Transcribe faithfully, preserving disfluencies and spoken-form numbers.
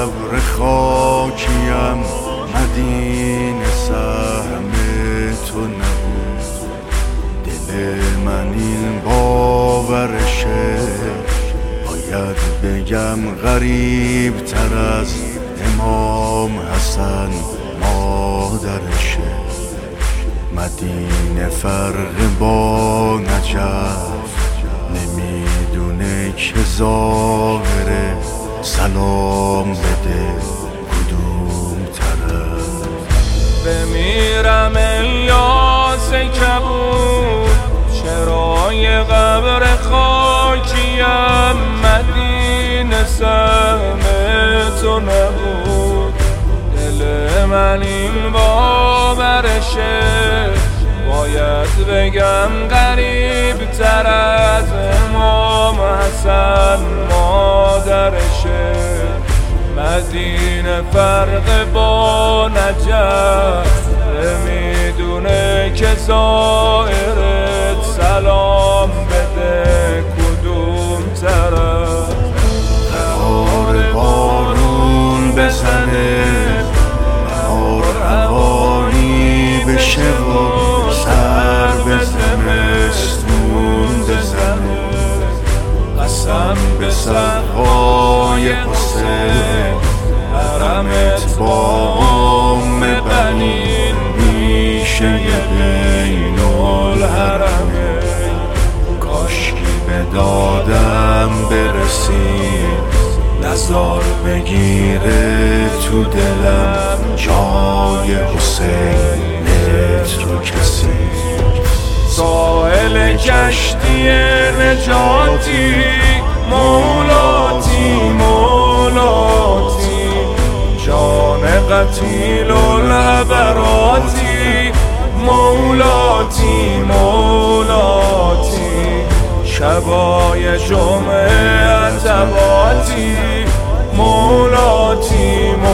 قبر خاکیم مدینه سهم تو نبود. دل من این باورشه، باید بگم غریب تر از امام حسن مادرشه. مدینه فرق با نجف نمیدونه که ظاهره، سلام بده کدوم طرف. بمیرم الیاس کبود، چرای قبر خاکیم مدینه سهم تو نبود. دل من این باورشه، باید بگم غریب تر از امام حسن مادرشه. مدینه فرق با نجف میدونه که زائرت سلام بده کدوم طرف. قرار بارون بزنه، بهار هوایی بشه و سر به زمستون بزنه. قسم به صحرای حسین، حرمت با ام بنین میشه بین الحرمین. کاشکی به دادم برسی، نزار بگیره تو دلم جای حسینت رو کسی. ساحل کشتی نجاتی، مولاتی مولاتی، جان قتیل العبراتی، مولاتی مولاتی. شبای جمعه عتباتی، مولاتی مولاتی.